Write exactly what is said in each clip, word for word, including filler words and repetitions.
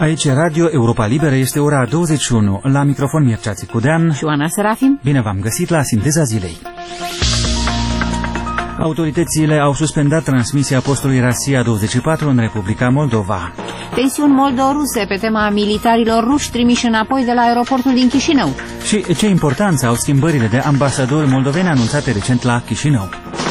Aici Radio Europa Liberă, este ora douăzeci și unu. La microfon Mircea Țicudean și Oana Serafim. Bine v-am găsit la Sinteza Zilei. Autoritățile au suspendat transmisia postului Rasia douăzeci și patru în Republica Moldova. Tensiuni moldo-ruse pe tema militarilor ruși trimiși înapoi de la aeroportul din Chișinău. Și ce importanță au schimbările de ambasadori moldoveni anunțate recent la Chișinău.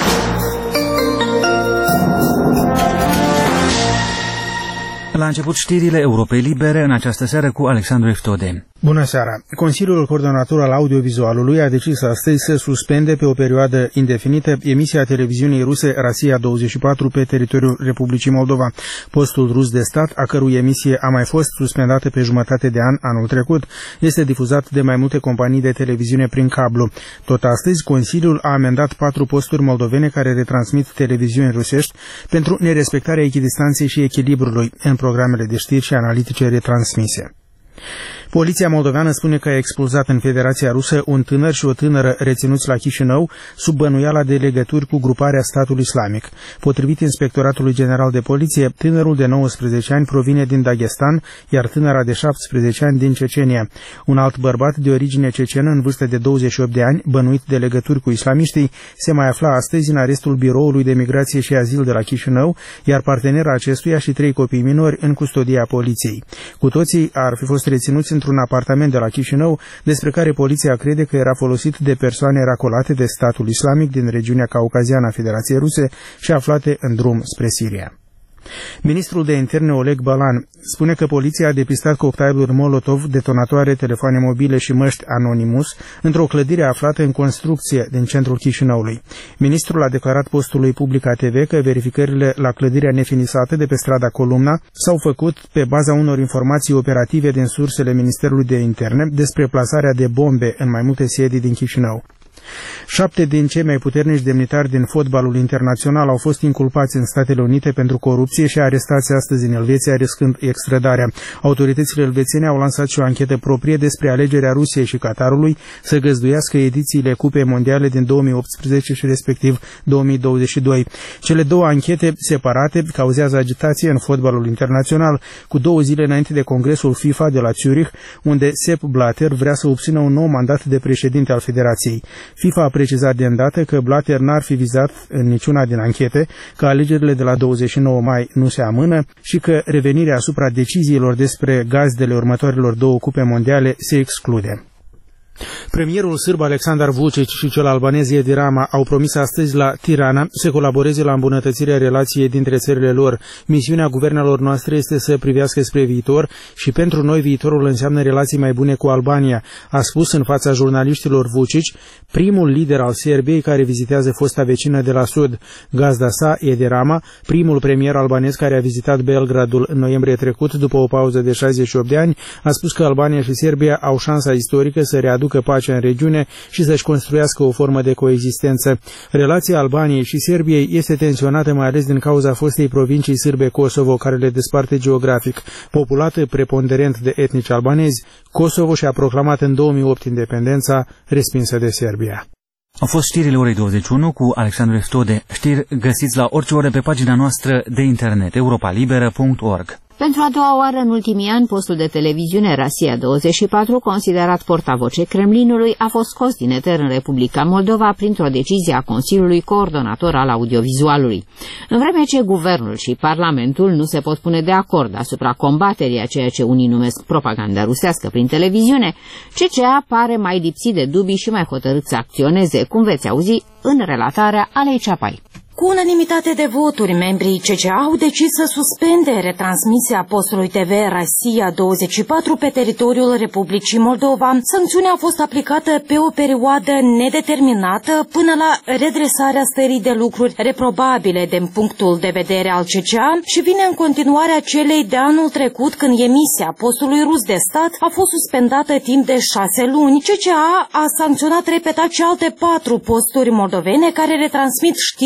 La început știrile Europei Libere în această seară cu Alexandru Eftode. Bună seara! Consiliul Coordonator al Audiovizualului a decis astăzi să suspende pe o perioadă indefinită emisia televiziunii ruse Rasia douăzeci și patru pe teritoriul Republicii Moldova. Postul rus de stat, a cărui emisie a mai fost suspendată pe jumătate de an anul trecut, este difuzat de mai multe companii de televiziune prin cablu. Tot astăzi, Consiliul a amendat patru posturi moldovene care retransmit televiziuni rusești pentru nerespectarea echidistanței și echilibrului în programele de știri și analitice retransmise. Poliția moldoveană spune că a expulzat în Federația Rusă un tânăr și o tânără reținuți la Chișinău sub bănuiala de legături cu gruparea Statul Islamic. Potrivit Inspectoratului General de Poliție, tânărul de nouăsprezece ani provine din Dagestan, iar tânăra de șaptesprezece ani din Cecenia. Un alt bărbat de origine cecenă în vârstă de douăzeci și opt de ani, bănuit de legături cu islamiștii, se mai afla astăzi în arestul Biroului de Migrație și Azil de la Chișinău, iar partenera acestuia și trei copii minori în custodia poliției. Cu toții ar fi fost reținuți într-un apartament de la Chișinău, despre care poliția crede că era folosit de persoane racolate de Statul Islamic din regiunea caucaziană a Federației Ruse și aflate în drum spre Siria. Ministrul de Interne Oleg Balan spune că poliția a depistat cocktailuri Molotov, detonatoare, telefoane mobile și măști Anonymous într-o clădire aflată în construcție din centrul Chișinăului. Ministrul a declarat postului Public A T V că verificările la clădirea nefinisată de pe strada Columna s-au făcut pe baza unor informații operative din sursele Ministerului de Interne despre plasarea de bombe în mai multe sedii din Chișinău. Șapte din cei mai puternici demnitari din fotbalul internațional au fost inculpați în Statele Unite pentru corupție și arestați astăzi în Elveția, riscând extradarea. Autoritățile elvețiene au lansat și o anchetă proprie despre alegerea Rusiei și Qatarului să găzduiască edițiile Cupei Mondiale din două mii optsprezece și respectiv două mii douăzeci și doi. Cele două anchete separate cauzează agitație în fotbalul internațional, cu două zile înainte de congresul FIFA de la Zurich, unde Sepp Blatter vrea să obțină un nou mandat de președinte al federației. FIFA a precizat de îndată că Blatter n-ar fi vizat în niciuna din anchete, că alegerile de la douăzeci și nouă mai nu se amână și că revenirea asupra deciziilor despre gazdele următoarelor două cupe mondiale se exclude. Premierul sârb Aleksandar Vučić și cel albanez Edi Rama au promis astăzi la Tirana să colaboreze la îmbunătățirea relației dintre țările lor. Misiunea guvernelor noastre este să privească spre viitor și pentru noi viitorul înseamnă relații mai bune cu Albania, a spus în fața jurnaliștilor Vučić, primul lider al Serbiei care vizitează fosta vecină de la sud. Gazda sa, Edi Rama, primul premier albanez care a vizitat Belgradul în noiembrie trecut după o pauză de șaizeci și opt de ani, a spus că Albania și Serbia au șansa istorică să readucă pacea în regiune și să-și construiască o formă de coexistență. Relația Albaniei și Serbiei este tensionată mai ales din cauza fostei provincii sârbe Kosovo, care le desparte geografic. Populată preponderent de etnici albanezi, Kosovo și-a proclamat în două mii opt independența, respinsă de Serbia. Au fost știrile orei douăzeci și unu cu Alexandru Eftode. Știri găsiți la orice oră pe pagina noastră de internet europa liberă punct org. Pentru a doua oară în ultimii ani, postul de televiziune Rasia douăzeci și patru, considerat portavoce Kremlinului, a fost scos din eter în Republica Moldova printr-o decizie a Consiliului Coordonator al Audiovizualului. În vreme ce guvernul și parlamentul nu se pot pune de acord asupra combaterii a ceea ce unii numesc propaganda rusească prin televiziune, C C A pare mai lipsit de dubii și mai hotărât să acționeze, cum veți auzi în relatarea Alei Ceapai. Cu unanimitate de voturi, membrii C C A au decis să suspende retransmisia postului T V Rasia douăzeci și patru pe teritoriul Republicii Moldova. Sancțiunea a fost aplicată pe o perioadă nedeterminată până la redresarea stării de lucruri reprobabile din punctul de vedere al C C A și vine în continuarea celei de anul trecut, când emisia postului rus de stat a fost suspendată timp de șase luni. C C A a sancționat repetat și alte patru posturi moldovene care retransmit știri și emisiuni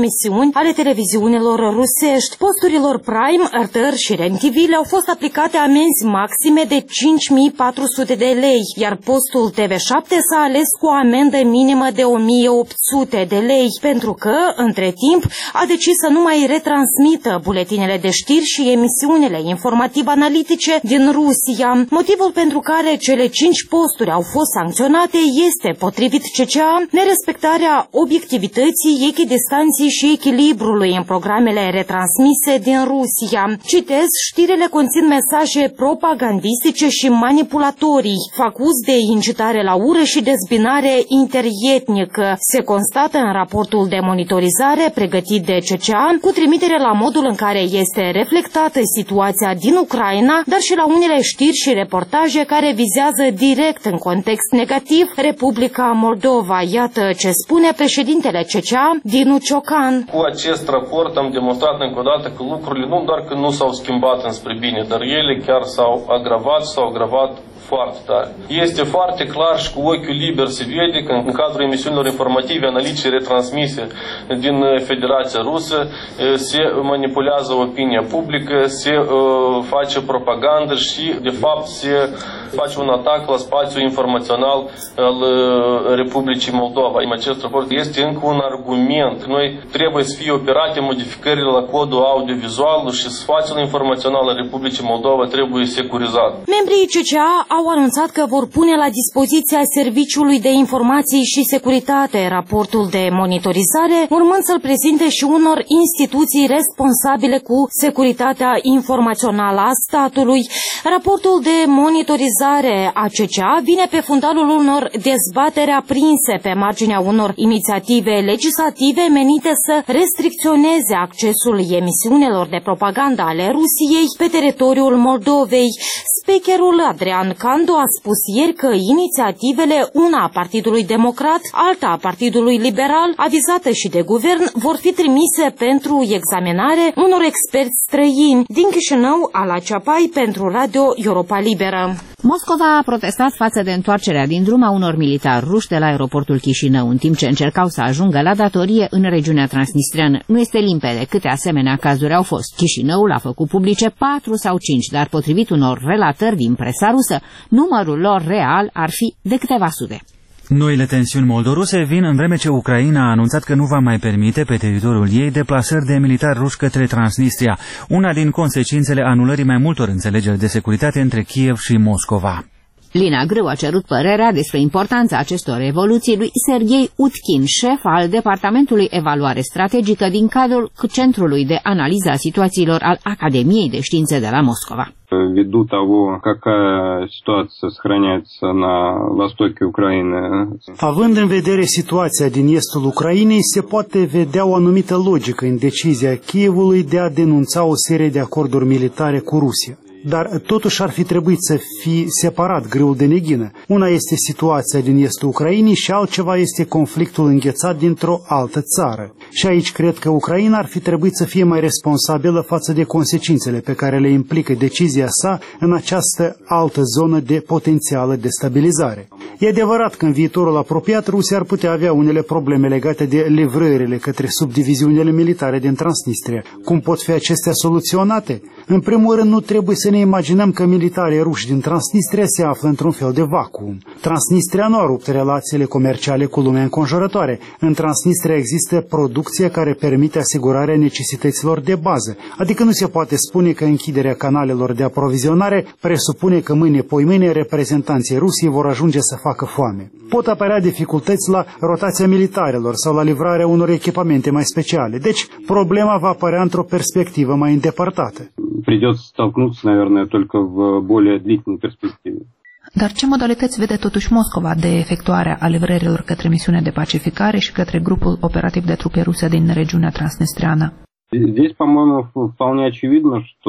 emisiuni ale televiziunilor rusești. Posturilor Prime, R T R și R E N T V le-au fost aplicate amenzi maxime de cinci mii patru sute de lei, iar postul T V șapte s-a ales cu o amendă minimă de o mie opt sute de lei, pentru că, între timp, a decis să nu mai retransmită buletinele de știri și emisiunile informativ-analitice din Rusia. Motivul pentru care cele cinci posturi au fost sancționate este, potrivit C C A, nerespectarea obiectivității, echidistanței și echilibrului în programele retransmise din Rusia. Citez, știrile conțin mesaje propagandistice și manipulatorii, fac uz de incitare la ură și dezbinare interetnică. Se constată în raportul de monitorizare pregătit de C C A, cu trimitere la modul în care este reflectată situația din Ucraina, dar și la unele știri și reportaje care vizează direct în context negativ Republica Moldova. Iată ce spune președintele C C A, Dinu Ciocan. Cu acest raport am demonstrat încă o dată că lucrurile nu doar că nu s-au schimbat înspre bine, dar ele chiar s-au agravat, s-au agravat foarte tare. Este foarte clar și cu ochiul liber se vede că în cadrul emisiunilor informative, analitice retransmise din Federația Rusă se manipulează opinia publică, se uh, face propagandă și de fapt se face un atac la spațiul informațional al uh, Republicii Moldova. Acest raport este încă un argument. Noi trebuie să fie operate modificările la codul audiovizual și spațiul informațional al Republicii Moldova trebuie securizat. Membrii C C A au anunțat că vor pune la dispoziția Serviciului de Informații și Securitate raportul de monitorizare, urmând să-l prezinte și unor instituții responsabile cu securitatea informațională a statului. Raportul de monitorizare a C C A vine pe fundalul unor dezbateri aprinse pe marginea unor inițiative legislative menite să restricționeze accesul emisiunilor de propagandă ale Rusiei pe teritoriul Moldovei. Speakerul Adrian Candu a spus ieri că inițiativele, una a Partidului Democrat, alta a Partidului Liberal, avizată și de guvern, vor fi trimise pentru examinare unor experți străini. Din Chișinău, Ala Ceapai pentru Radio Europa Liberă. Moscova a protestat față de întoarcerea din drum a unor militari ruși de la aeroportul Chișinău, în timp ce încercau să ajungă la datorie în regiunea transnistreană. Nu este limpede câte asemenea cazuri au fost. Chișinăul a făcut publice patru sau cinci, dar potrivit unor relatări din presa rusă, numărul lor real ar fi de câteva sute. Noile tensiuni moldoruse vin în vreme ce Ucraina a anunțat că nu va mai permite pe teritoriul ei deplasări de militari ruși către Transnistria, una din consecințele anulării mai multor înțelegeri de securitate între Kiev și Moscova. Lina Grâu a cerut părerea despre importanța acestor evoluții lui Serghei Utkin, șef al Departamentului Evaluare Strategică din cadrul Centrului de Analiză a Situațiilor al Academiei de Științe de la Moscova. Ввиду того, какая ситуация сохраняется на востоке Украины. Având în vedere situația din estul Ucrainei, se poate vedea o anumită logică în decizia Kievului de a denunța o serie de acorduri militare cu Rusia. Dar totuși ar fi trebuit să fie separat grâul de neghină. Una este situația din estul Ucrainei și altceva este conflictul înghețat dintr-o altă țară. Și aici cred că Ucraina ar fi trebuit să fie mai responsabilă față de consecințele pe care le implică decizia sa în această altă zonă de potențială destabilizare. E adevărat că în viitorul apropiat Rusia ar putea avea unele probleme legate de livrările către subdiviziunile militare din Transnistria. Cum pot fi acestea soluționate? În primul rând, nu trebuie să ne imaginăm că militarii ruși din Transnistria se află într-un fel de vacuum. Transnistria nu a rupt relațiile comerciale cu lumea înconjurătoare. În Transnistria există producție care permite asigurarea necesităților de bază, adică nu se poate spune că închiderea canalelor de aprovizionare presupune că mâine-poimâine reprezentanții Rusiei vor ajunge să facă foame. Pot apărea dificultăți la rotația militarilor sau la livrarea unor echipamente mai speciale, deci problema va apărea într-o perspectivă mai îndepărtată. Придется столкнуться, наверное, только в более длительной перспективе. Dar ce modalități vede totuși Moscova de efectuare a livrărilor către misiunea de pacificare și către grupul operativ de trupe ruse din regiunea transnistreană? Здесь, по-моему, вполне очевидно, что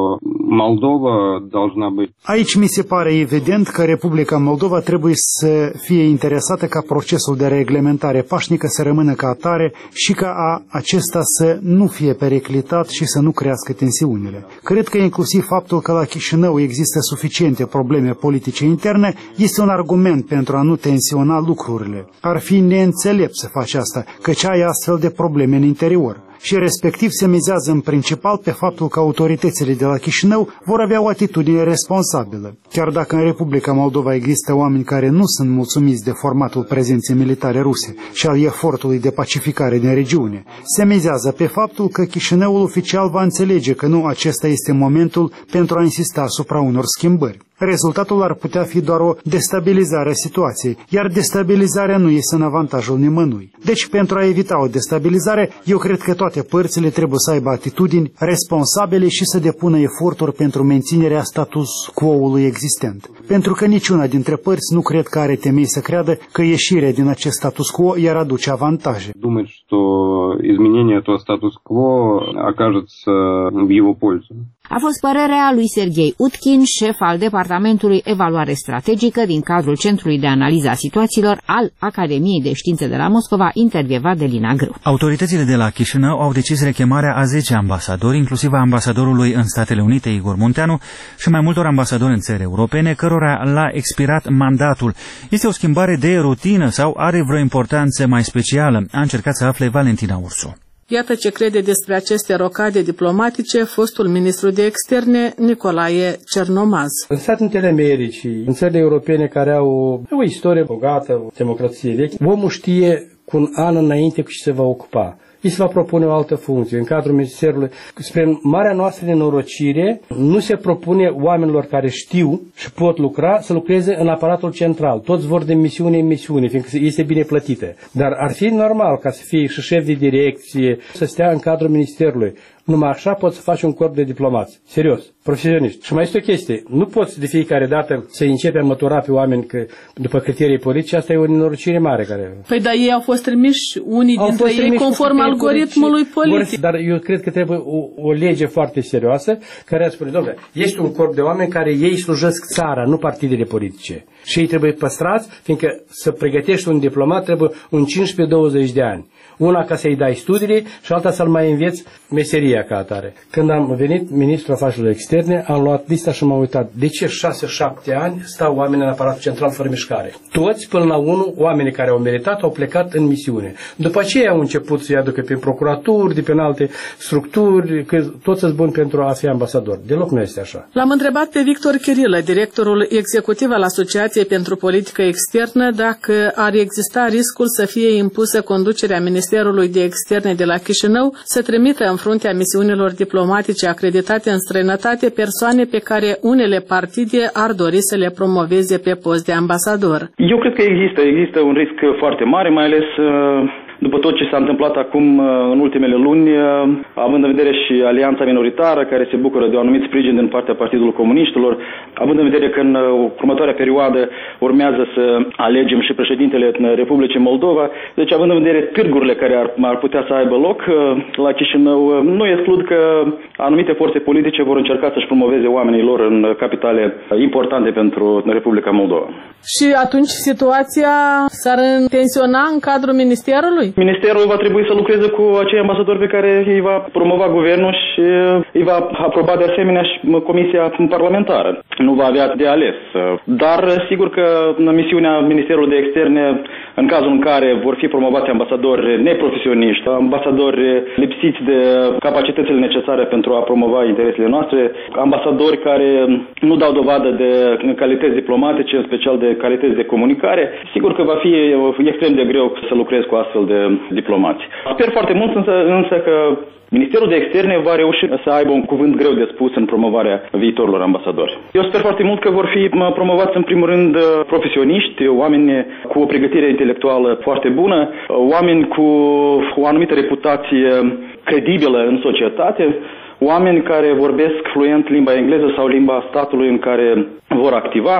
Молдова должна быть. Aici mi se pare evident că Republica Moldova trebuie să fie interesată ca procesul de reglementare pașnică să rămână ca atare și ca a acesta să nu fie periclitat și să nu crească tensiunile. Cred că inclusiv faptul că la Chișinău există suficiente probleme politice interne este un argument pentru a nu tensiona lucrurile. Ar fi neînțelept să faci asta, căci ai astfel de probleme în interior. Și respectiv se mizează în principal pe faptul că autoritățile de la Chișinău vor avea o atitudine responsabilă. Chiar dacă în Republica Moldova există oameni care nu sunt mulțumiți de formatul prezenței militare ruse și al efortului de pacificare din regiune, se mizează pe faptul că Chișinăul oficial va înțelege că nu acesta este momentul pentru a insista asupra unor schimbări. Rezultatul ar putea fi doar o destabilizare a situației, iar destabilizarea nu este în avantajul nimănui. Deci, pentru a evita o destabilizare, eu cred că toate părțile trebuie să aibă atitudini responsabile și să depună eforturi pentru menținerea status quo-ului existent. Pentru că niciuna dintre părți nu cred că are temei să creadă că ieșirea din acest status quo i-ar aduce avantaje. Думает, что изменение этого статус quo окажется в его пользу. A fost părerea lui Serghei Utkin, șef al Departamentului Evaluare Strategică din cadrul Centrului de Analiză a Situațiilor al Academiei de Științe de la Moscova, intervievat de Lina Grâu. Autoritățile de la Chișinău au decis rechemarea a zece ambasadori, inclusiv a ambasadorului în Statele Unite, Igor Munteanu, și mai multor ambasadori în țări europene, cărora l-a expirat mandatul. Este o schimbare de rutină sau are vreo importanță mai specială? A încercat să afle Valentina Ursu. Iată ce crede despre aceste rocade diplomatice fostul ministru de externe Nicolae Cernomaz. În Statele Unite ale Americii, în țările europene care au o, o istorie bogată, o democrație veche, omul știe cu un an înainte cu ce se va ocupa. Îi se va propune o altă funcție în cadrul Ministerului. Spre marea noastră nenorocire, nu se propune oamenilor care știu și pot lucra să lucreze în aparatul central. Toți vor de misiune în misiune, fiindcă este bine plătită. Dar ar fi normal ca să fie și șef de direcție, să stea în cadrul Ministerului. Numai așa poți să faci un corp de diplomați. Serios, profesioniști. Și mai este o chestie. Nu poți de fiecare dată să începi a mătura pe oameni că, după criterii politice. Asta e o nenorocire mare. Care... Păi dar ei au fost trimiși, unii au dintre ei, conform algoritmului politic. Dar eu cred că trebuie o, o lege foarte serioasă care spune, domnule, este un corp de oameni care ei slujesc țara, nu partidele politice. Și ei trebuie păstrați, fiindcă să pregătești un diplomat trebuie un cincisprezece douăzeci de ani. Una ca să-i dai studiile și alta să-l mai înveți meseria ca atare. Când am venit ministrul afacerilor externe, am luat lista și m-am uitat. De ce șase șapte ani stau oamenii în aparatul central fără mișcare? Toți, până la unul, oamenii care au meritat, au plecat în misiune. După aceea au început să-i aducă pe procuraturi, de pe alte structuri, că toți sunt buni pentru a fi ambasador. Deloc nu este așa. L-am întrebat pe Victor Chirilă, directorul executiv al Asociației pentru Politică Externă, dacă ar exista riscul să fie impusă conducerea Ministerului de Externe de la Chișinău să trimită în fruntea misiunilor diplomatice acreditate în străinătate persoane pe care unele partide ar dori să le promoveze pe post de ambasador. Eu cred că există, există un risc foarte mare, mai ales după tot ce s-a întâmplat acum în ultimele luni, având în vedere și alianța minoritară care se bucură de un anumit sprijin din partea Partidului Comuniștilor, având în vedere că în următoarea perioadă urmează să alegem și președintele Republicii Moldova, deci având în vedere târgurile care ar, ar putea să aibă loc la Chișinău, nu exclud că anumite forțe politice vor încerca să-și promoveze oamenii lor în capitale importante pentru Republica Moldova. Și atunci situația s-ar tensiona în cadrul ministerului? Ministerul va trebui să lucreze cu acei ambasadori pe care îi va promova guvernul și îi va aproba de asemenea și Comisia Parlamentară. Nu va avea de ales. Dar sigur că misiunea Ministerului de Externe, în cazul în care vor fi promovați ambasadori neprofesioniști, ambasadori lipsiți de capacitățile necesare pentru a promova interesele noastre, ambasadori care nu dau dovadă de calități diplomatice, în special de calități de comunicare, sigur că va fi extrem de greu să lucrez cu astfel de diplomați. Sper foarte mult însă, însă că Ministerul de Externe va reuși să aibă un cuvânt greu de spus în promovarea viitorilor ambasadori. Eu sper foarte mult că vor fi promovați în primul rând profesioniști, oameni cu o pregătire intelectuală foarte bună, oameni cu o anumită reputație credibilă în societate, oameni care vorbesc fluent limba engleză sau limba statului în care vor activa,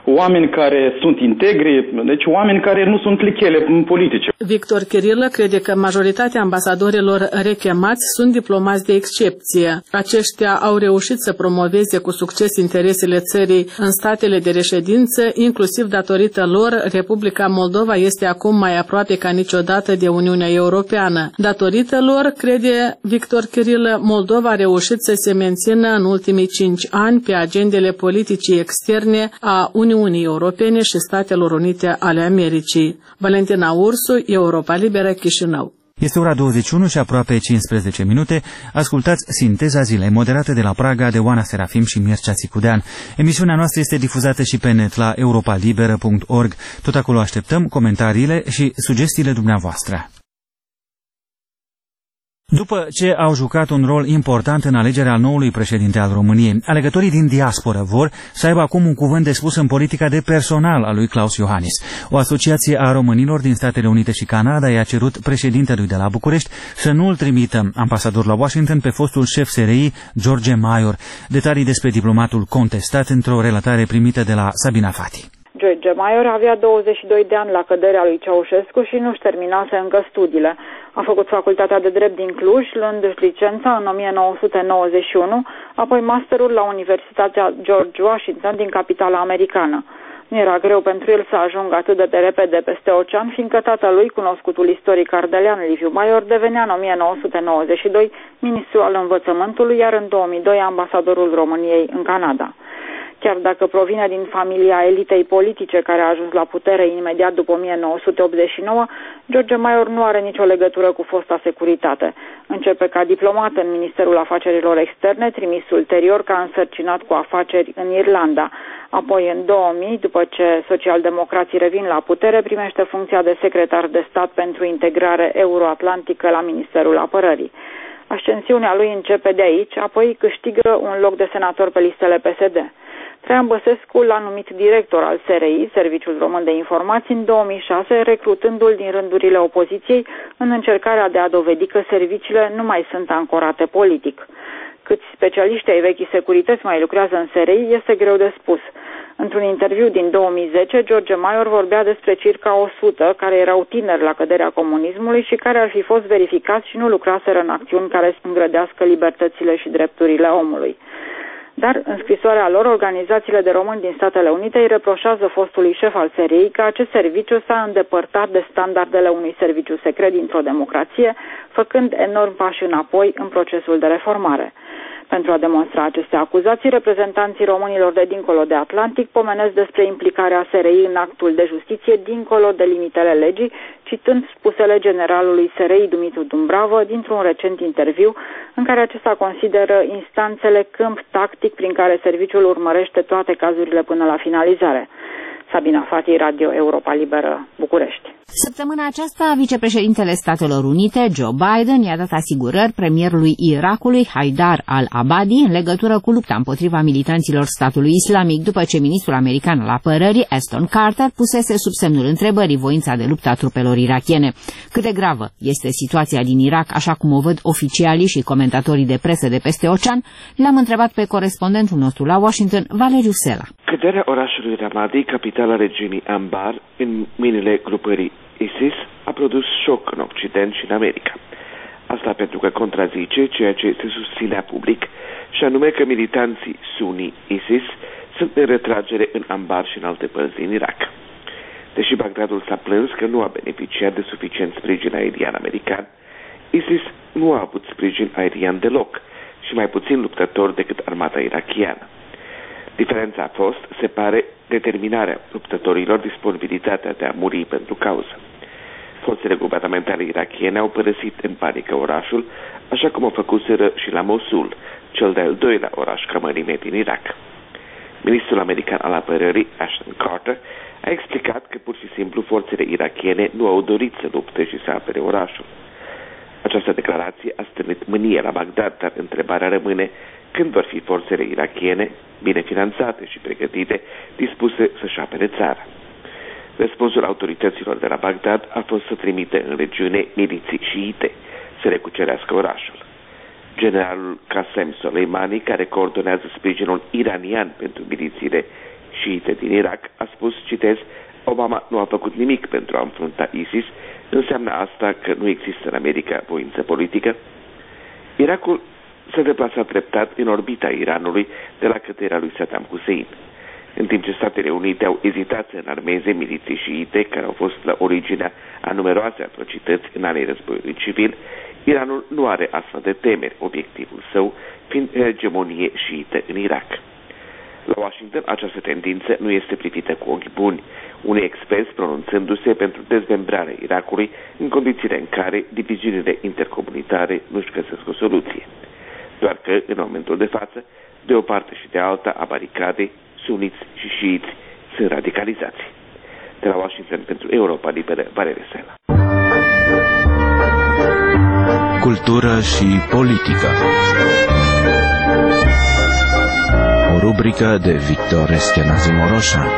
oameni care sunt integri, deci oameni care nu sunt clichele politice. Victor Chirilă crede că majoritatea ambasadorilor rechemați sunt diplomați de excepție. Aceștia au reușit să promoveze cu succes interesele țării în statele de reședință, inclusiv datorită lor, Republica Moldova este acum mai aproape ca niciodată de Uniunea Europeană. Datorită lor, crede Victor Chirilă, Moldova a reușit să se mențină în ultimii cinci ani pe agendele politicii externe a Uniunii Europene și Statelor Unite ale Americii. Valentina Ursu, Europa Liberă, Chișinău. Este ora douăzeci și unu și aproape cincisprezece minute. Ascultați Sinteza Zilei, moderată de la Praga de Oana Serafim și Mircea Țicudean. Emisiunea noastră este difuzată și pe net la europa liberă punct org. Tot acolo așteptăm comentariile și sugestiile dumneavoastră. După ce au jucat un rol important în alegerea noului președinte al României, alegătorii din diasporă vor să aibă acum un cuvânt de spus în politica de personal a lui Klaus Iohannis. O asociație a românilor din Statele Unite și Canada i-a cerut președintelui de la București să nu îl trimită ambasador la Washington pe fostul șef S R I, George Maior. Detalii despre diplomatul contestat într-o relatare primită de la Sabina Fati. George Maior avea douăzeci și doi de ani la căderea lui Ceaușescu și nu-și terminase încă studiile. A făcut facultatea de drept din Cluj, luându-și licența în o mie nouă sute nouăzeci și unu, apoi masterul la Universitatea George Washington din capitala americană. Nu era greu pentru el să ajungă atât de repede peste ocean, fiindcă tatălui, cunoscutul istoric ardelean Liviu Maior, devenea în o mie nouă sute nouăzeci și doi ministru al învățământului, iar în două mii doi ambasadorul României în Canada. Chiar dacă provine din familia elitei politice care a ajuns la putere imediat după o mie nouă sute optzeci și nouă, George Maior nu are nicio legătură cu fosta securitate. Începe ca diplomat în Ministerul Afacerilor Externe, trimis ulterior ca însărcinat cu afaceri în Irlanda. Apoi, în două mii, după ce socialdemocrații revin la putere, primește funcția de secretar de stat pentru integrare euroatlantică la Ministerul Apărării. Ascensiunea lui începe de aici, apoi câștigă un loc de senator pe listele P S D. Traian Băsescu l-a numit director al S R I, Serviciul Român de Informații, în două mii șase, recrutându-l din rândurile opoziției în încercarea de a dovedi că serviciile nu mai sunt ancorate politic. Câți specialiști ai vechii securități mai lucrează în S R I, este greu de spus. Într-un interviu din două mii zece, George Maior vorbea despre circa o sută care erau tineri la căderea comunismului și care ar fi fost verificați și nu lucraseră în acțiuni care să îngrădească libertățile și drepturile omului. Dar, în scrisoarea lor, organizațiile de români din Statele Unite îi reproșează fostului șef al S R I că acest serviciu s-a îndepărtat de standardele unui serviciu secret dintr-o democrație, făcând enorm pași înapoi în procesul de reformare. Pentru a demonstra aceste acuzații, reprezentanții românilor de dincolo de Atlantic pomenesc despre implicarea S R I în actul de justiție dincolo de limitele legii, citând spusele generalului S R I Dumitru Dumbravă dintr-un recent interviu în care acesta consideră instanțele câmp tactic prin care serviciul urmărește toate cazurile până la finalizare. Sabina Fati, Radio Europa Liberă, București. Săptămâna aceasta, vicepreședintele Statelor Unite, Joe Biden, i-a dat asigurări premierului Irakului, Haidar al-Abadi, în legătură cu lupta împotriva militanților statului islamic, după ce ministrul american al apărării, Ashton Carter, pusese sub semnul întrebării voința de luptă a trupelor irakiene. Cât de gravă este situația din Irak, așa cum o văd oficialii și comentatorii de presă de peste ocean, l-am întrebat pe corespondentul nostru la Washington, Valeriu Sela. Căderea orașului Ramadi, capitala regiunii Anbar, în mâinile grupării ISIS, a produs șoc în Occident și în America. Asta pentru că contrazice ceea ce se susținea public, și anume că militanții suni ISIS sunt în retragere în Anbar și în alte părți din Irak. Deși Bagdadul s-a plâns că nu a beneficiat de suficient sprijin aerian american, ISIS nu a avut sprijin aerian deloc și mai puțin luptători decât armata irakiană. Diferența a fost, se pare, determinarea luptătorilor, disponibilitatea de a muri pentru cauză. Forțele guvernamentale irakiene au părăsit în panică orașul, așa cum o făcuseră și la Mosul, cel de-al doilea oraș ca mărime din Irak. Ministrul american al apărării, Ashton Carter, a explicat că pur și simplu forțele irakiene nu au dorit să lupte și să apere orașul. Această declarație a stârnit mânie la Bagdad, dar întrebarea rămâne când vor fi forțele irakiene, bine finanțate și pregătite, dispuse să-și apere țara. Răspunsul autorităților de la Bagdad a fost să trimite în regiune miliții șiite să recucerească orașul. Generalul Qasem Soleimani, care coordonează sprijinul iranian pentru milițiile șiite din Irak, a spus, citez, Obama nu a făcut nimic pentru a înfrunta ISIS, înseamnă asta că nu există în America voință politică? Irakul s-a deplasat treptat în orbita Iranului de la căderea lui Saddam Hussein. În timp ce Statele Unite au ezitat să înarmeze miliții șiite care au fost la originea a numeroase atrocități în anii războiului civil, Iranul nu are astfel de temeri, obiectivul său fiind hegemonie șiită în Irak. La Washington, această tendință nu este privită cu ochi buni, unii experți pronunțându-se pentru dezmembrarea Irakului în condițiile în care diviziunile intercomunitare nu-și găsesc o soluție. Doar că, în momentul de față, de o parte și de alta a baricadei, suniți și șiiți sunt radicalizați. De la Washington pentru Europa Liberă, Valerie Sela. Cultură și politică. O rubrică de Victor Eschenazi Moroșan.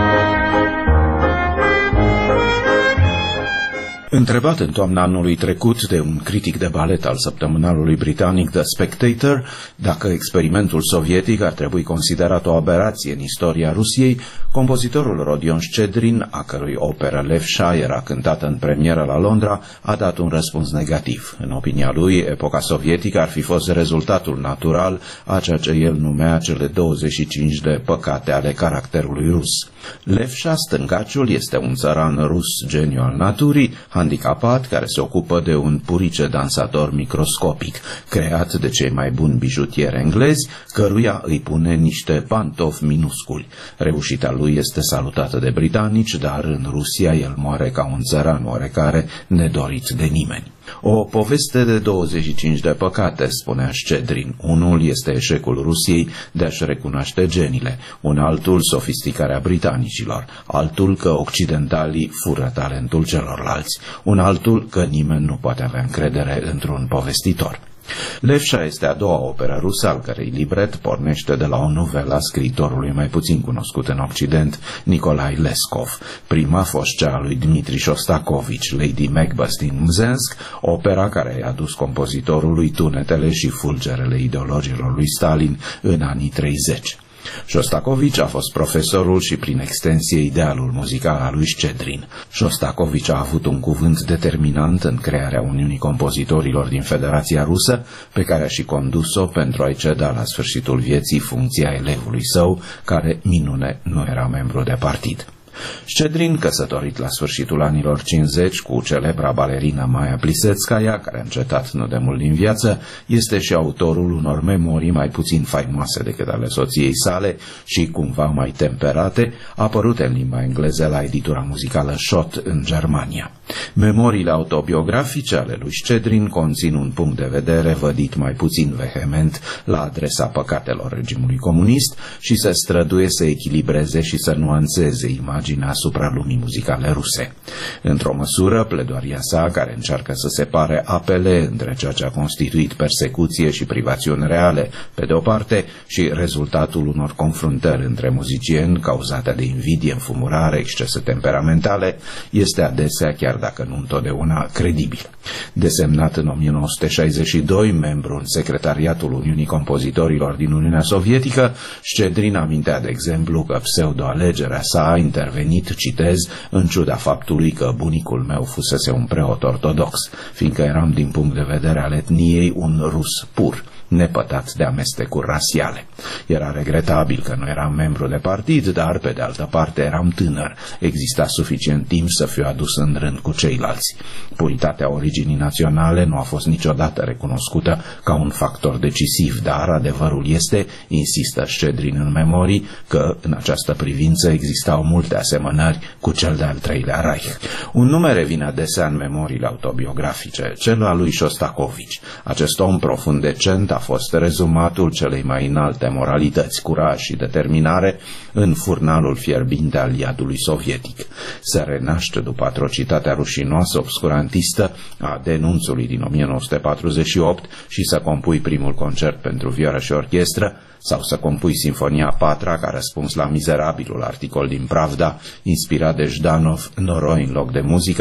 Întrebat în toamna anului trecut de un critic de balet al săptămânalului britanic The Spectator dacă experimentul sovietic ar trebui considerat o aberație în istoria Rusiei, compozitorul Rodion Șcedrin, a cărui operă Levșa era cântată în premieră la Londra, a dat un răspuns negativ. În opinia lui, epoca sovietică ar fi fost rezultatul natural a ceea ce el numea cele douăzeci și cinci de păcate ale caracterului rus. Levșa, stângaciul, este un țăran rus geniu al naturii, handicapat, care se ocupă de un purice dansator microscopic, creat de cei mai buni bijutieri englezi, căruia îi pune niște pantofi minusculi. Reușita lui este salutată de britanici, dar în Rusia el moare ca un țăran oarecare, nedorit de nimeni. O poveste de douăzeci și cinci de păcate, spunea Șcedrin. Unul este eșecul Rusiei de a-și recunoaște genile, un altul sofisticarea britanicilor, altul că occidentalii fură talentul celorlalți, un altul că nimeni nu poate avea încredere într-un povestitor. Levșa este a doua operă rusă, al cărei libret pornește de la o novelă a scriitorului mai puțin cunoscut în Occident, Nicolae Leskov. Prima a fost cea a lui Dmitri Shostakovich, Lady Macbeth din Mzensk, opera care i-a adus compozitorului tunetele și fulgerele ideologilor lui Stalin în anii treizeci. Shostakovich a fost profesorul și, prin extensie, idealul muzical al lui Șcedrin. Shostakovich a avut un cuvânt determinant în crearea Uniunii Compozitorilor din Federația Rusă, pe care a și condus-o pentru a-i ceda la sfârșitul vieții funcția elevului său, care, minune, nu era membru de partid. Șcedrin, căsătorit la sfârșitul anilor cincizeci cu celebra balerină Maia Plisetskaya, care a încetat nu demult din viață, este și autorul unor memorii mai puțin faimoase decât ale soției sale și cumva mai temperate, apărute în limba engleză la editura muzicală Schott în Germania. Memoriile autobiografice ale lui Șcedrin conțin un punct de vedere vădit mai puțin vehement la adresa păcatelor regimului comunist și se străduie să echilibreze și să nuanțeze imaginea asupra lumii muzicale ruse. Într-o măsură, pledoaria sa, care încearcă să separe apele între ceea ce a constituit persecuție și privațiuni reale, pe de o parte, și rezultatul unor confruntări între muzicieni cauzate de invidie, înfumurare, excese temperamentale, este adesea, chiar dacă nu întotdeauna, credibil. Desemnat în o mie nouă sute șaizeci și doi membru în secretariatul Uniunii Compozitorilor din Uniunea Sovietică, Șcedrin amintea, de exemplu, că pseudo-alegerea sa a intervenit, citez, în ciuda faptului că bunicul meu fusese un preot ortodox, fiindcă eram din punct de vedere al etniei un rus pur, nepătat de amestecuri rasiale. Era regretabil că nu eram membru de partid, dar, pe de altă parte, eram tânăr. Exista suficient timp să fiu adus în rând cu ceilalți. Puritatea originii naționale nu a fost niciodată recunoscută ca un factor decisiv, dar adevărul este, insistă Șcedrin în memorii, că în această privință existau multe asemănări cu cel de-al treilea Reich. Un nume revine adesea în memoriile autobiografice, cel al lui Shostakovich. Acest om profund decent a fost rezumatul celei mai înalte moralități, curaj și determinare în furnalul fierbinte al iadului sovietic. Se renaște după atrocitatea rușinoasă obscurantistă a denunțului din o mie nouă sute patruzeci și opt și să compui primul concert pentru vioară și orchestră, sau să compui Sinfonia a patra ca răspuns la mizerabilul articol din Pravda, inspirat de Jdanov, Noroi în loc de muzică,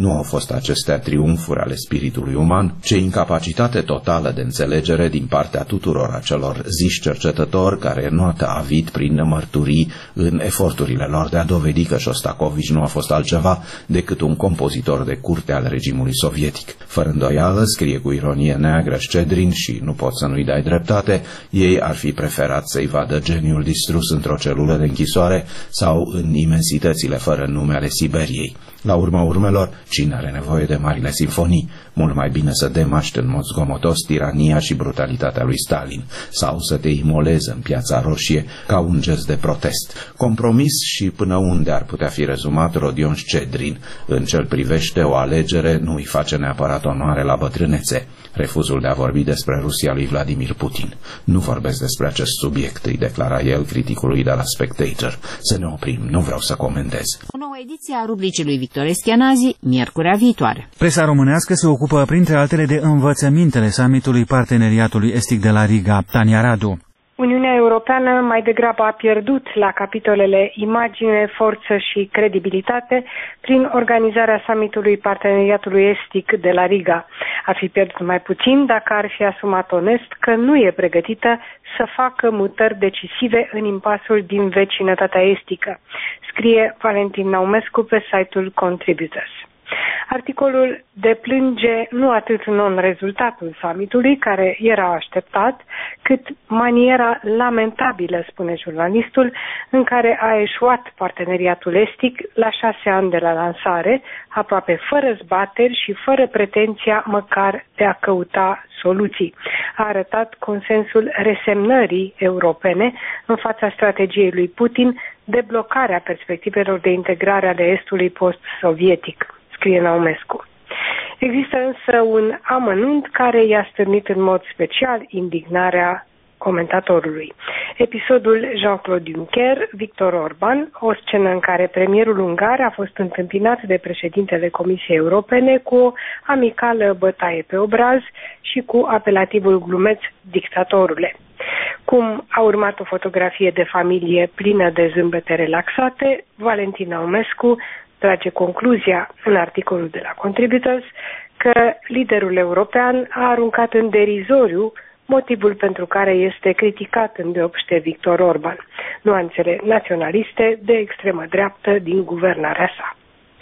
Nu au fost acestea triumfuri ale spiritului uman, ci incapacitate totală de înțelegere din partea tuturor acelor ziși cercetători care noată avid prin mărturii în eforturile lor de a dovedi că Șostakovici nu a fost altceva decât un compozitor de curte al regimului sovietic. Fără îndoială, scrie cu ironie neagră Șcedrin și nu pot să nu-i dai dreptate, ei ar fi preferat să-i vadă geniul distrus într-o celulă de închisoare sau în imensitățile fără nume ale Siberiei. La urma urmelor, cine are nevoie de marile simfonii? Mult mai bine să demaști în mod zgomotos tirania și brutalitatea lui Stalin sau să te imolezi în Piața Roșie ca un gest de protest. Compromis și până unde ar putea fi rezumat Rodion Șcedrin. În ce-l privește, o alegere nu îi face neapărat onoare la bătrânețe. Refuzul de a vorbi despre Rusia lui Vladimir Putin. Nu vorbesc despre acest subiect, îi declara el criticului de la Spectator. Să ne oprim, nu vreau să comentez. O nouă ediție a rubricii lui Victor Escheanazi, miercurea viitoare. Presa românească se ocupă, printre altele, de învățămintele summitului Parteneriatului Estic de la Riga. Tania Radu. Uniunea Europeană mai degrabă a pierdut la capitolele imagine, forță și credibilitate prin organizarea summitului Parteneriatului Estic de la Riga. Ar fi pierdut mai puțin dacă ar fi asumat onest că nu e pregătită să facă mutări decisive în impasul din vecinătatea estică, scrie Valentin Naumescu pe site-ul Contributors. Articolul deplânge nu atât non-rezultatul summitului, care era așteptat, cât maniera lamentabilă, spune jurnalistul, în care a eșuat parteneriatul estic la șase ani de la lansare, aproape fără zbateri și fără pretenția măcar de a căuta soluții. A arătat consensul resemnării europene în fața strategiei lui Putin de blocarea perspectivelor de integrare ale estului post-sovietic, scrie Naumescu. Există însă un amănunt care i-a stârnit în mod special indignarea comentatorului. Episodul Jean-Claude Juncker, Viktor Orban, o scenă în care premierul ungar a fost întâmpinat de președintele Comisiei Europene cu o amicală bătaie pe obraz și cu apelativul glumeț dictatorule. Cum a urmat o fotografie de familie plină de zâmbete relaxate, Valentin Naumescu trage concluzia în articolul de la Contributors că liderul european a aruncat în derizoriu motivul pentru care este criticat îndeopște Viktor Orban, nuanțele naționaliste de extremă dreaptă din guvernarea sa.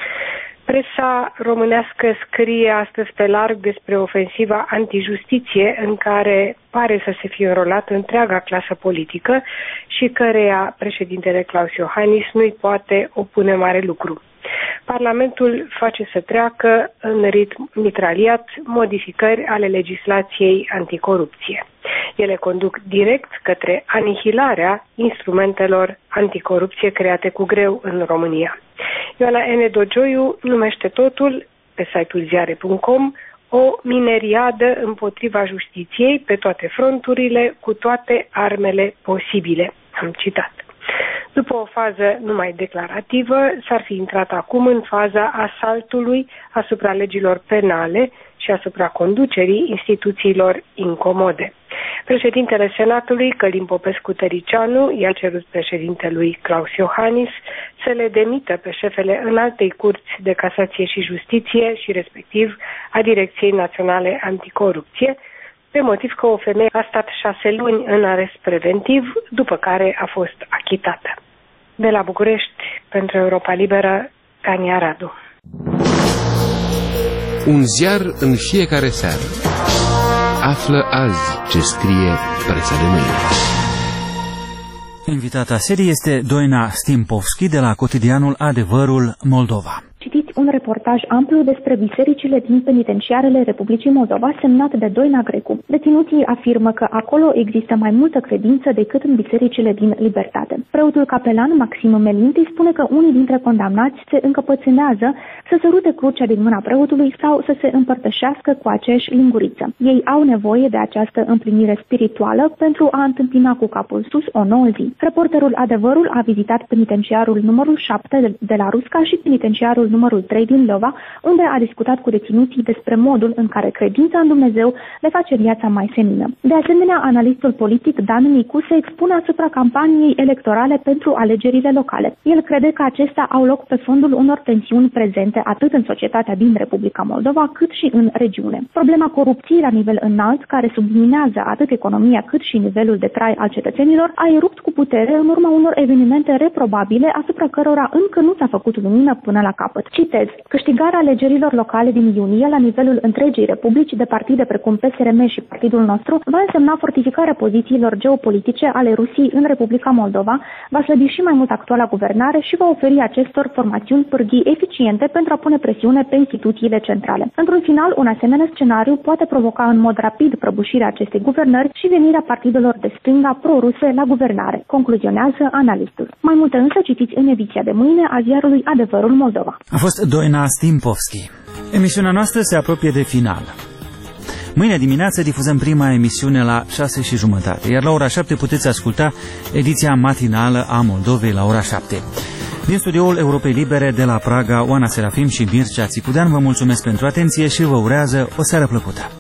Presa românească scrie astăzi pe larg despre ofensiva antijustiție în care pare să se fie înrolat întreaga clasă politică și căreia președintele Klaus Iohannis nu-i poate opune mare lucru. Parlamentul face să treacă în ritm mitraliat modificări ale legislației anticorupție. Ele conduc direct către anihilarea instrumentelor anticorupție create cu greu în România. Ioana N. Dogioiu numește totul, pe site-ul ziare punct com, o mineriadă împotriva justiției pe toate fronturile, cu toate armele posibile. Am citat. După o fază numai declarativă, s-ar fi intrat acum în faza asaltului asupra legilor penale și asupra conducerii instituțiilor incomode. Președintele Senatului, Călim Popescu-Tăricianu, i-a cerut președintelui Klaus Iohannis să le demită pe șefele înaltei curți de casație și justiție și respectiv a Direcției Naționale Anticorupție, pe motiv că o femeie a stat șase luni în arest preventiv, după care a fost achitată. De la București, pentru Europa Liberă, Tania Radu. Un ziar în fiecare seară. Află azi ce scrie presa de mâine. Invitata serii este Doina Stimpovski de la cotidianul Adevărul Moldova. Citiți un reportaj amplu despre bisericile din penitenciarele Republicii Moldova semnat de Doina Grecu. Deținuții afirmă că acolo există mai multă credință decât în bisericile din libertate. Preotul capelan Maxim Melinti spune că unii dintre condamnați se încăpățânează să sărute crucea din mâna preotului sau să se împărtășească cu aceeași linguriță. Ei au nevoie de această împlinire spirituală pentru a întâmpina cu capul sus o nouă zi. Reporterul Adevărul a vizitat penitenciarul numărul șapte de la Rusca și penitenciarul numărul trei din Lova, unde a discutat cu deținuții despre modul în care credința în Dumnezeu le face viața mai senină. De asemenea, analistul politic Dan Nicu se expune asupra campaniei electorale pentru alegerile locale. El crede că acestea au loc pe fondul unor tensiuni prezente atât în societatea din Republica Moldova, cât și în regiune. Problema corupției la nivel înalt, care subminează atât economia cât și nivelul de trai al cetățenilor, a erupt cu putere în urma unor evenimente reprobabile asupra cărora încă nu s-a făcut lumină până la capăt. Citez: câștigarea alegerilor locale din iunie la nivelul întregii republici de partide precum P S R M și partidul nostru va însemna fortificarea pozițiilor geopolitice ale Rusiei în Republica Moldova, va slăbi și mai mult actuala guvernare și va oferi acestor formațiuni pârghii eficiente pentru a pune presiune pe instituțiile centrale. Într-un final, un asemenea scenariu poate provoca în mod rapid prăbușirea acestei guvernări și venirea partidelor de stânga pro-ruse la guvernare, concluzionează analistul. Mai multe însă citiți în ediția de mâine a ziarului Adevărul Moldova. A fost Doina Stimpovski. Emisiunea noastră se apropie de final. Mâine dimineață difuzăm prima emisiune la șase și jumătate, iar la ora șapte puteți asculta ediția matinală a Moldovei la ora șapte. Din studioul Europei Libere de la Praga, Oana Serafim și Mircea Țicudean vă mulțumesc pentru atenție și vă urează o seară plăcută.